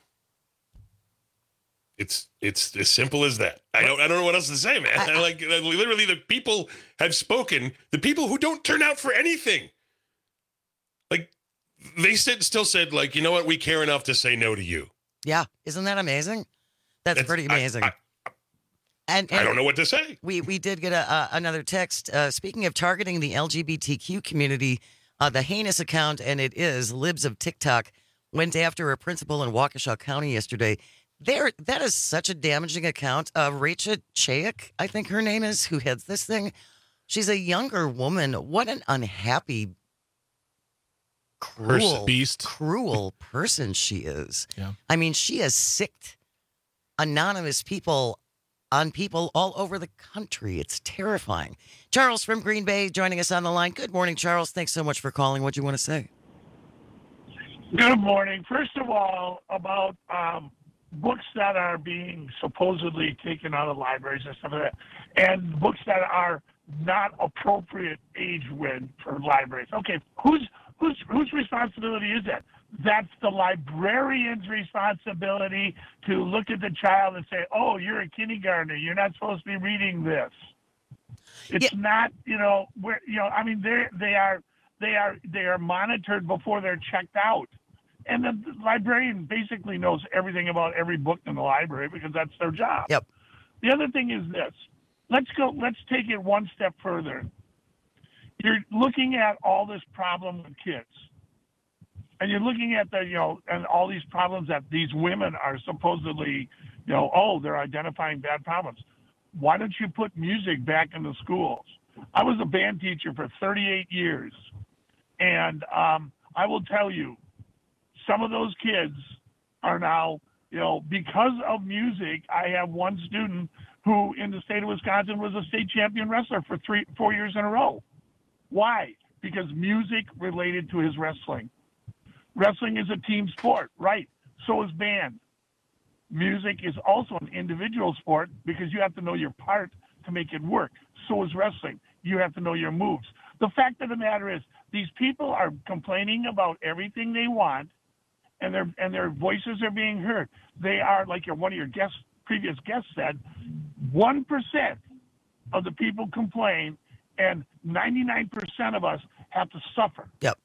It's it's as simple as that. I don't I don't know what else to say, man. I, I, like literally, the people have spoken. The people who don't turn out for anything, like they said, still said, like, you know what? We care enough to say no to you. Yeah, isn't that amazing? That's, That's pretty amazing. I, I, and, and I don't know what to say. We we did get a, uh, another text. Uh, speaking of targeting the L G B T Q community, uh, the heinous account, and it is Libs of TikTok, went after a principal in Waukesha County yesterday. There, that is such a damaging account. Uh, Rachel Chayek, I think her name is, who heads this thing. She's a younger woman. What an unhappy, cruel, beast, cruel person she is. Yeah. I mean, she has sicked anonymous people on people all over the country. It's terrifying. Charles from Green Bay joining us on the line. Good morning, Charles. Thanks so much for calling. What do you want to say? Good morning. First of all, about um, books that are being supposedly taken out of libraries and stuff like that, and books that are not appropriate age width for libraries. Okay, whose whose whose responsibility is that? That's the librarian's responsibility to look at the child and say, "Oh, you're a kindergartner. You're not supposed to be reading this." It's yeah. not, you know, where you know. I mean, they they are they are they are monitored before they're checked out. And the librarian basically knows everything about every book in the library because that's their job. Yep. The other thing is this. Let's go, let's take it one step further. You're looking at all this problem with kids. And you're looking at the, you know, and all these problems that these women are supposedly, you know, oh, they're identifying bad problems. Why don't you put music back in the schools? I was a band teacher for thirty-eight years. And um, I will tell you, some of those kids are now, you know, because of music. I have one student who in the state of Wisconsin was a state champion wrestler for three, four years in a row. Why? Because music related to his wrestling. Wrestling is a team sport, right? So is band. Music is also an individual sport because you have to know your part to make it work. So is wrestling. You have to know your moves. The fact of the matter is these people are complaining about everything they want, and their and their voices are being heard. They are, like your, one of your guests, previous guests said, one percent of the people complain, and ninety-nine percent of us have to suffer. Yep.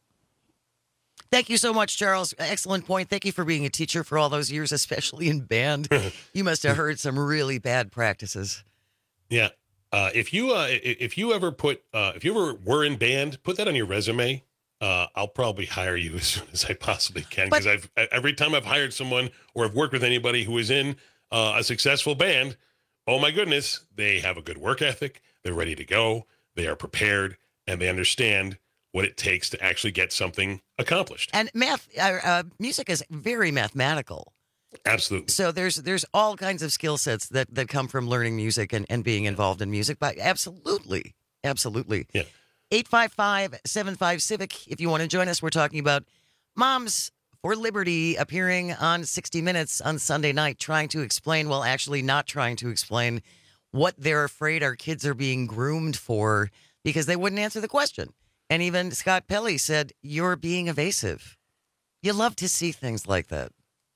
Thank you so much, Charles. Excellent point. Thank you for being a teacher for all those years, especially in band. You must have heard some really bad practices. Yeah. Uh, if you uh, if you ever put uh, if you ever were in band, put that on your resume. Uh, I'll probably hire you as soon as I possibly can, because I've every time I've hired someone or I've worked with anybody who is in uh, a successful band, oh my goodness, they have a good work ethic. They're ready to go. They are prepared, and they understand what it takes to actually get something accomplished. And math, uh, uh, music is very mathematical. Absolutely. So there's there's all kinds of skill sets that, that come from learning music and, and being involved in music. But absolutely, absolutely. Yeah. eight five five, seven five, Civic. If you want to join us, we're talking about Moms for Liberty appearing on sixty minutes on Sunday night, trying to explain, well, actually not trying to explain what they're afraid our kids are being groomed for because they wouldn't answer the question. And even Scott Pelley said, you're being evasive. You love to see things like that.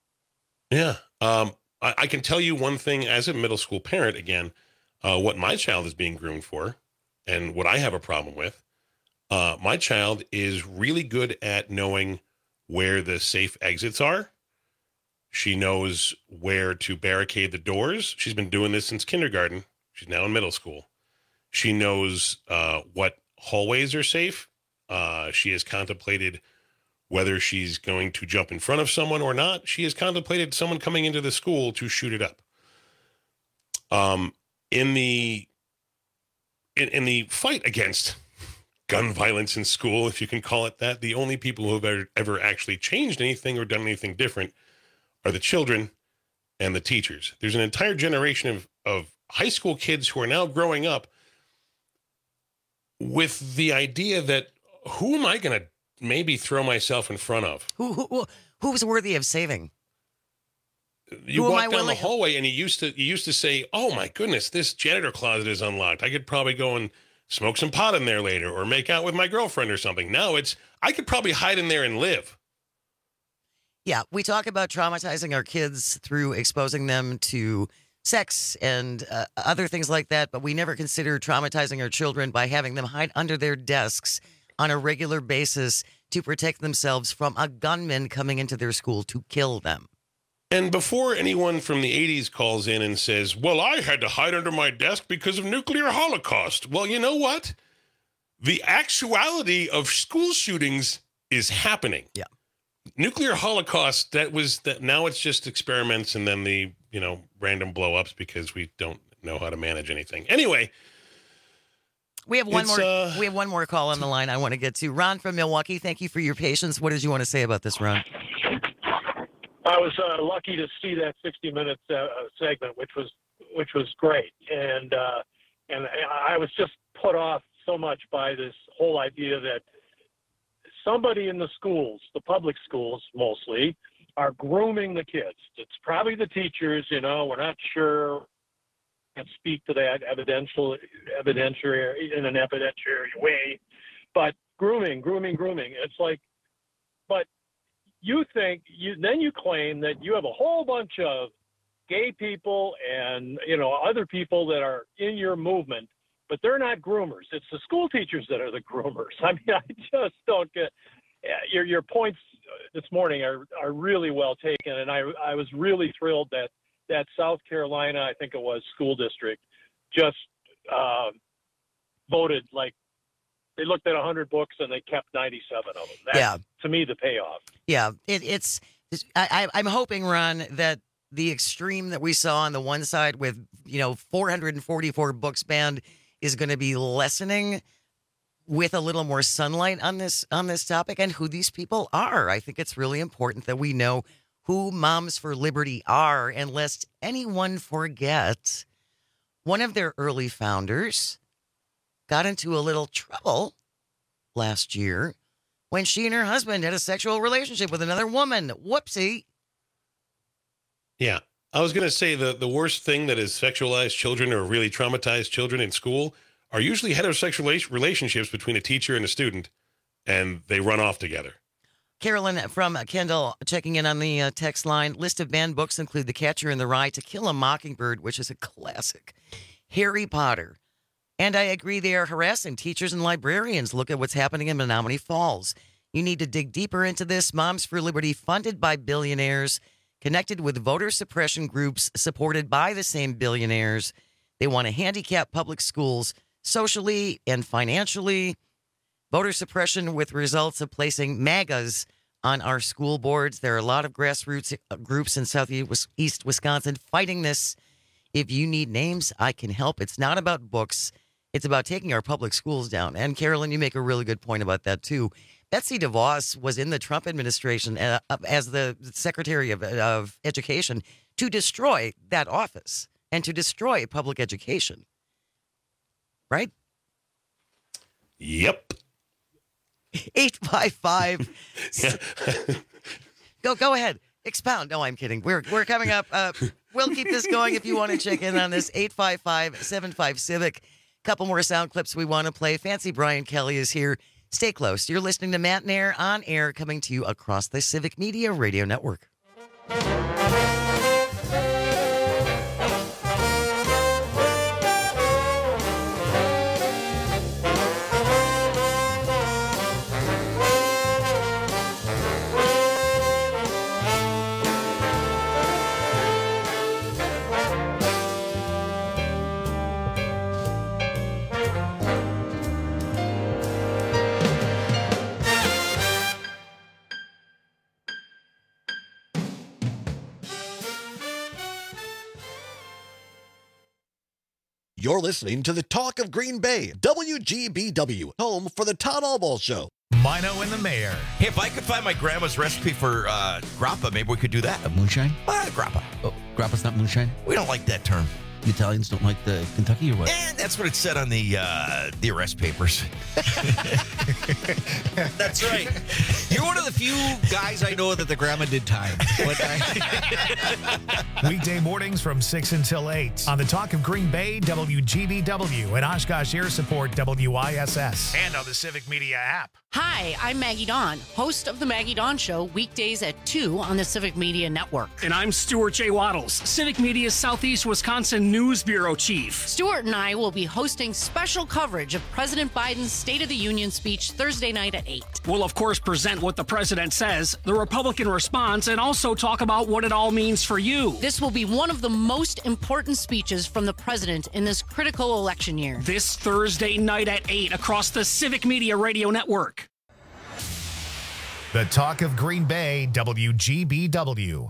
Yeah. Um, I, I can tell you one thing as a middle school parent, again, uh, what my child is being groomed for and what I have a problem with. Uh, my child is really good at knowing where the safe exits are. She knows where to barricade the doors. She's been doing this since kindergarten. She's now in middle school. She knows uh, what hallways are safe. Uh, she has contemplated whether she's going to jump in front of someone or not. She has contemplated someone coming into the school to shoot it up. Um, in the in, in the fight against gun violence in school, if you can call it that, the only people who have ever, ever actually changed anything or done anything different are the children and the teachers. There's an entire generation of, of high school kids who are now growing up with the idea that who am I going to maybe throw myself in front of. Who who who's worthy of saving? You Who am walk I down the willing- hallway and you used to you used to say, "Oh my goodness, this janitor closet is unlocked. I could probably go and smoke some pot in there later or make out with my girlfriend or something." Now it's I could probably hide in there and live. Yeah, we talk about traumatizing our kids through exposing them to sex and uh, other things like that, but we never consider traumatizing our children by having them hide under their desks on a regular basis to protect themselves from a gunman coming into their school to kill them. And before anyone from the eighties calls in and says, "Well, I had to hide under my desk because of nuclear holocaust." Well, you know what? The actuality of school shootings is happening. Yeah. Nuclear holocaust, that was that. Now it's just experiments and then the, you know, random blow-ups because we don't know how to manage anything. Anyway, we have one it's, more uh, we have one more call on the line I want to get to. Ron from Milwaukee, thank you for your patience. What did you want to say about this, Ron? I was uh, lucky to see that sixty minutes uh, segment, which was which was great, and uh, and I was just put off so much by this whole idea that somebody in the schools, the public schools mostly, are grooming the kids. It's probably the teachers, you know. We're not sure. Can't speak to that evidential, evidentiary in an evidentiary way, but grooming, grooming, grooming. It's like, but. You think you then you claim that you have a whole bunch of gay people and, you know, other people that are in your movement, but they're not groomers. It's the school teachers that are the groomers. I mean, I just don't get your your points this morning are, are really well taken, and I I was really thrilled that that South Carolina, I think it was, school district just uh, voted like. They looked at one hundred books and they kept ninety-seven of them. That's, Yeah. to me, the payoff. Yeah, it, it's. it's I, I, I'm hoping, Ron, that the extreme that we saw on the one side with, you know, four hundred forty-four books banned is going to be lessening with a little more sunlight on this on this topic and who these people are. I think it's really important that we know who Moms for Liberty are, and lest anyone forget, one of their early founders got into a little trouble last year when she and her husband had a sexual relationship with another woman. Whoopsie. Yeah. I was going to say the, the worst thing that is sexualized children or really traumatized children in school are usually heterosexual relationships between a teacher and a student, and they run off together. Carolyn from Kendall checking in on the uh, text line. List of banned books include The Catcher in the Rye, To Kill a Mockingbird, which is a classic, Harry Potter. And I agree they are harassing teachers and librarians. Look at what's happening in Menominee Falls. You need to dig deeper into this. Moms for Liberty, funded by billionaires, connected with voter suppression groups supported by the same billionaires. They want to handicap public schools socially and financially. Voter suppression with results of placing MAGAs on our school boards. There are a lot of grassroots groups in southeast Wisconsin fighting this. If you need names, I can help. It's not about books. It's about taking our public schools down. And Carolyn, you make a really good point about that, too. Betsy DeVos was in the Trump administration uh, as the Secretary of, of Education to destroy that office and to destroy public education. Right? Yep. eight five five Go go ahead. Expound. No, I'm kidding. We're we're coming up. Uh, we'll keep this going if you want to check in on this. eight five five, seven five, Civic. Couple more sound clips we want to play. Fancy Brian Kelly is here. Stay close. You're listening to Matt and Air on air, coming to you across the Civic Media Radio Network. You're listening to the Talk of Green Bay, W G B W, home for the Todd Allball Show. Mino and the Mayor. Hey, if I could find my grandma's recipe for uh, grappa, maybe we could do that. A moonshine? Uh, grappa. Oh, grappa's not moonshine? We don't like that term. The Italians don't like the Kentucky or what? And that's what it said on the uh, the arrest papers. That's right. You're one of the few guys I know that the grandma did time. But I... Weekday mornings from six until eight on the Talk of Green Bay, W G B W, and Oshkosh Air Support, W I S S, and on the Civic Media app. Hi, I'm Maggie Dawn, host of The Maggie Dawn Show, weekdays at two on the Civic Media Network. And I'm Stuart J. Waddles, Civic Media's Southeast Wisconsin News Bureau Chief. Stuart and I will be hosting special coverage of President Biden's State of the Union speech Thursday night at eight. We'll, of course, present what the president says, the Republican response, and also talk about what it all means for you. This will be one of the most important speeches from the president in this critical election year. This Thursday night at eight across the Civic Media Radio Network. The Talk of Green Bay, W G B W.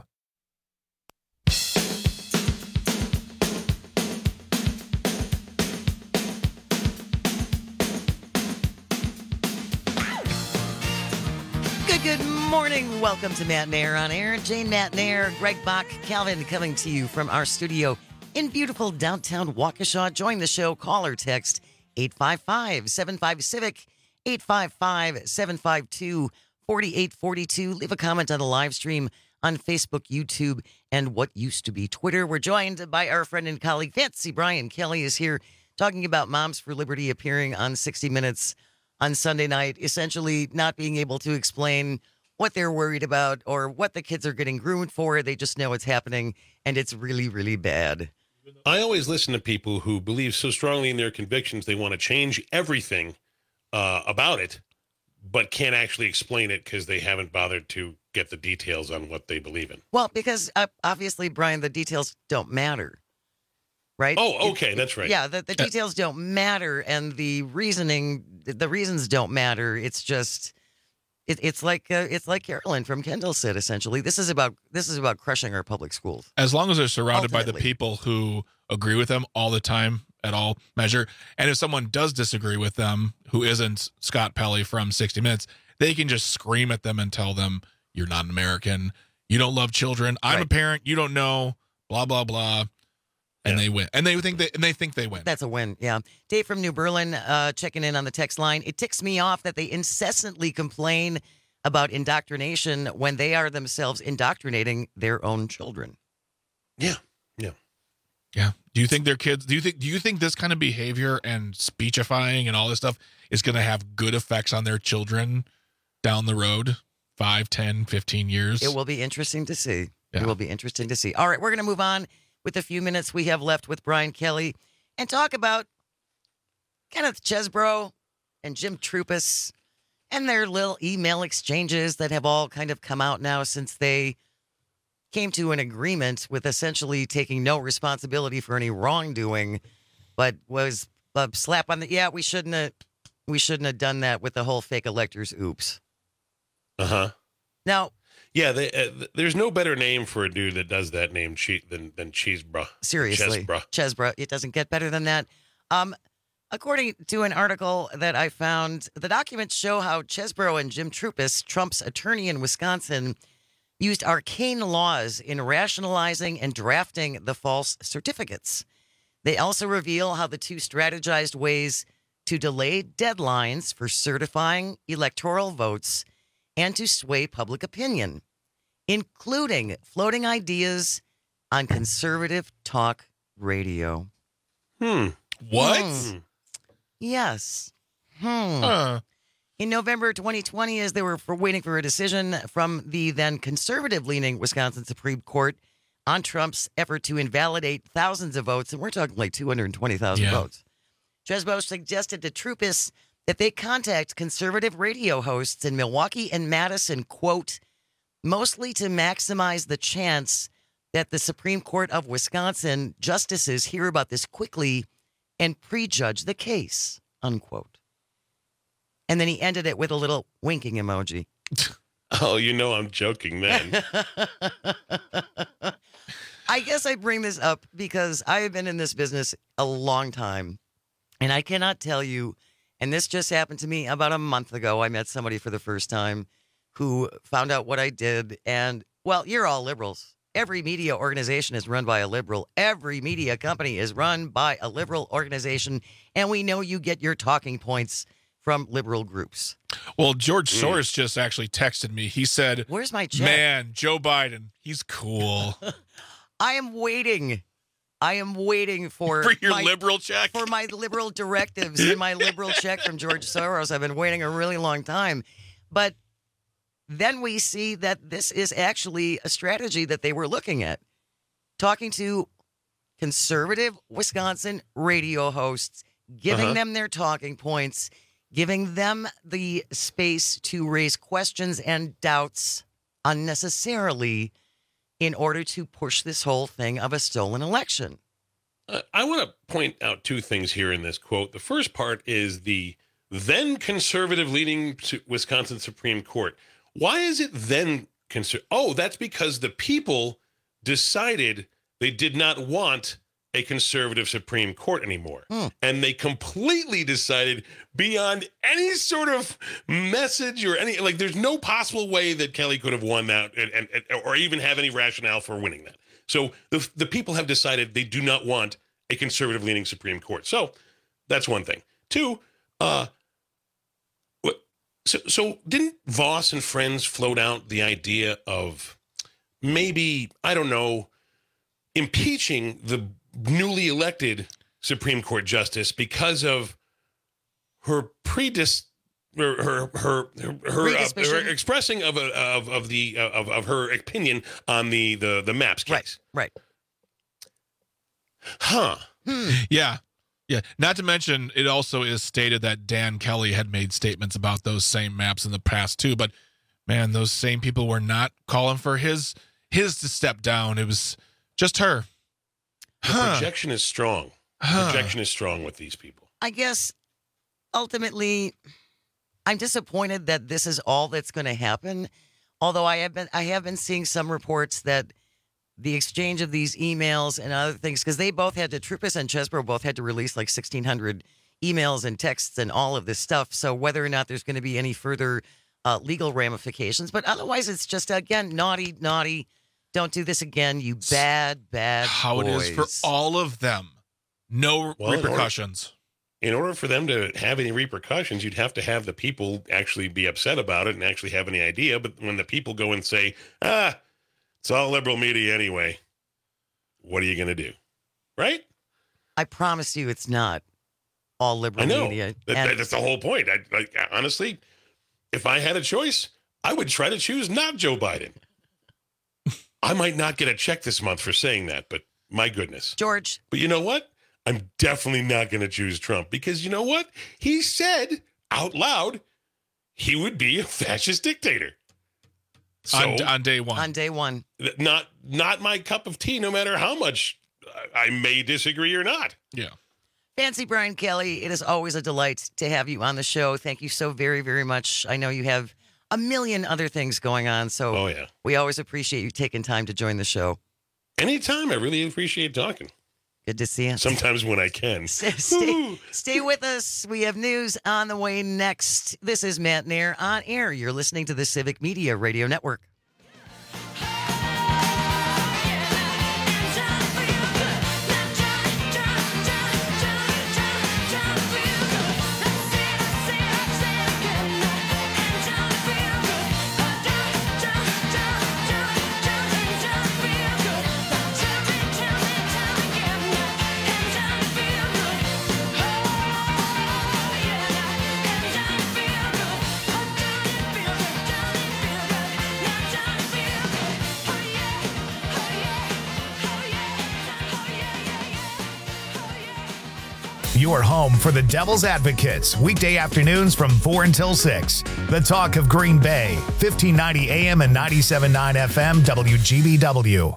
Good, good morning. Welcome to Matt and Air on Air. Jane, Matt and Air, Greg Bach, Calvin coming to you from our studio in beautiful downtown Waukesha. Join the show. Call or text eight five five, seven five, CIVIC, eight five five, seven five two, four eight four two. Leave a comment on the live stream on Facebook, YouTube, and what used to be Twitter. We're joined by our friend and colleague, Fancy Brian Kelly, is here talking about Moms for Liberty appearing on sixty minutes on Sunday night, essentially not being able to explain what they're worried about or what the kids are getting groomed for. They just know it's happening, and it's really, really bad. I always listen to people who believe so strongly in their convictions they want to change everything uh, about it, but can't actually explain it because they haven't bothered to get the details on what they believe in. Well, because uh, obviously, Brian, the details don't matter, right? Oh, okay, It- that's right. Yeah, the, the details don't matter, and the reasoning, the reasons don't matter. It's just, it, it's like uh, it's like Carolyn from Kendall said. Essentially, this is about this is about crushing our public schools. As long as they're surrounded by the Ultimately. people who agree with them all the time at all measure. And if someone does disagree with them, who isn't Scott Pelley from sixty minutes, they can just scream at them and tell them, you're not an American. You don't love children. I'm a parent. You don't know, blah, blah, blah. And they win. And they think they, and they think they win. That's a win, yeah. Dave from New Berlin uh, checking in on the text line. It ticks me off that they incessantly complain about indoctrination when they are themselves indoctrinating their own children. Yeah, yeah. Yeah. Do you think their kids, do you think, do you think this kind of behavior and speechifying and all this stuff is going to have good effects on their children down the road? Five, ten, fifteen years? It will be interesting to see. Yeah. It will be interesting to see. All right, we're going to move on with the few minutes we have left with Brian Kelly and talk about Kenneth Chesbro and Jim Trupus and their little email exchanges that have all kind of come out now since they came to an agreement with essentially taking no responsibility for any wrongdoing, but was a slap on the, yeah, we shouldn't have, we shouldn't have done that with the whole fake electors. Oops. Uh-huh. Now, yeah, they, uh, th- there's no better name for a dude that does that name che- than than Cheesebra. Seriously, Chesbra. Chesbra. It doesn't get better than that. Um, according to an article that I found, the documents show how Chesbro and Jim Trupus, Trump's attorney in Wisconsin, used arcane laws in rationalizing and drafting the false certificates. They also reveal how the two strategized ways to delay deadlines for certifying electoral votes and to sway public opinion, including floating ideas on conservative talk radio. Hmm. What? Hmm. Yes. Hmm. Huh. In November twenty twenty, as they were for waiting for a decision from the then conservative-leaning Wisconsin Supreme Court on Trump's effort to invalidate thousands of votes, and we're talking like two hundred twenty thousand Yeah. votes, Chesbro suggested to Trupus that they contact conservative radio hosts in Milwaukee and Madison, quote, mostly to maximize the chance that the Supreme Court of Wisconsin justices hear about this quickly and prejudge the case, unquote. And then he ended it with a little winking emoji. Oh, you know I'm joking then. I guess I bring this up because I have been in this business a long time, and I cannot tell you, and this just happened to me about a month ago. I met somebody for the first time who found out what I did, and, well, you're all liberals. every media organization is run by a liberal. Every media company is run by a liberal organization. And we know you get your talking points from liberal groups. Well, George Soros just actually texted me. He said, "Where's my check? Man, Joe Biden, he's cool." I am waiting. I am waiting for, for your my, liberal check. For my liberal directives and my liberal check from George Soros. I've been waiting a really long time. But then we see that this is actually a strategy that they were looking at. Talking to conservative Wisconsin radio hosts, giving Uh-huh. them their talking points, giving them the space to raise questions and doubts unnecessarily in order to push this whole thing of a stolen election. Uh, I want to point out two things here in this quote. The first part is the then conservative leading to Wisconsin Supreme Court. Why is it then conservative? Oh, that's because the people decided they did not want a conservative Supreme Court anymore. Hmm. And they completely decided beyond any sort of message or any, like, there's no possible way that Kelly could have won that and, and, and or even have any rationale for winning that. So the, the people have decided they do not want a conservative leaning Supreme Court. So that's one thing. Two, uh, what, so, so didn't Voss and friends float out the idea of maybe, I don't know, impeaching the newly elected Supreme Court justice because of her predis, her her her her, her, uh, her expressing of a, of of the uh, of of her opinion on the the the maps case. Right. Huh. Yeah. Yeah. Not to mention, it also is stated that Dan Kelly had made statements about those same maps in the past too. But man, those same people were not calling for his his to step down. It was just her. The Huh. projection is strong. Huh. Projection is strong with these people. I guess ultimately I'm disappointed that this is all that's going to happen. Although I have been I have been seeing some reports that the exchange of these emails and other things, because they both had to, Trupis and Chesbro both had to release like sixteen hundred emails and texts and all of this stuff. So whether or not there's going to be any further uh, legal ramifications, but otherwise it's just, again, naughty, naughty. Don't do this again, you bad, bad How boys. it is for all of them. No Well, in order- repercussions. In order for them to have any repercussions, you'd have to have the people actually be upset about it and actually have any idea. But when the people go and say, ah, it's all liberal media anyway, what are you going to do? Right? I promise you it's not all liberal I know. media. That, And- that's the whole point. I, like, honestly, if I had a choice, I would try to choose not Joe Biden. I might not get a check this month for saying that, but my goodness. George. But you know what? I'm definitely not going to choose Trump because you know what? He said out loud he would be a fascist dictator. So, on, on day one. On day one. Not not my cup of tea, no matter how much I may disagree or not. Yeah. Fancy Brian Kelly, it is always a delight to have you on the show. Thank you so very, very much. I know you have a million other things going on, so Oh, yeah. we always appreciate you taking time to join the show. Anytime. I really appreciate talking. Good to see you. Sometimes when I can. Stay, stay with us. We have news on the way next. This is Matt Nair on air. You're listening to the Civic Media Radio Network. Your home for the Devil's Advocates, weekday afternoons from four until six. The Talk of Green Bay, fifteen ninety A M and ninety-seven point nine F M, W G B W.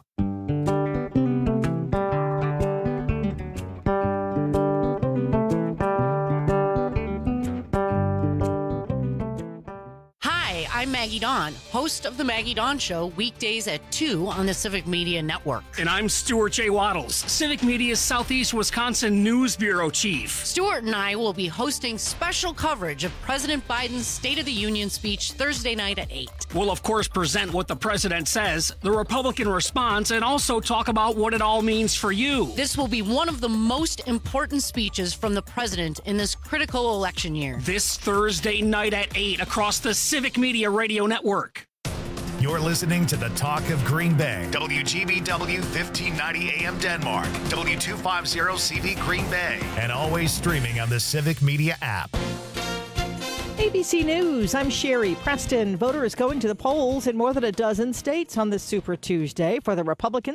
Hi, I'm Maggie Dawn, host of The Maggie Dawn Show, weekdays at two on the Civic Media Network. And I'm Stuart J. Waddles, Civic Media's Southeast Wisconsin News Bureau Chief. Stuart and I will be hosting special coverage of President Biden's State of the Union speech Thursday night at eight. We'll, of course, present what the president says, the Republican response, and also talk about what it all means for you. This will be one of the most important speeches from the president in this critical election year. This Thursday night at eight across the Civic Media Radio Network. You're listening to the Talk of Green Bay. W G B W fifteen ninety A M Denmark. W two fifty C V Green Bay. And always streaming on the Civic Media app. A B C News, I'm Sherry Preston. Voters going to the polls in more than a dozen states on this Super Tuesday for the Republican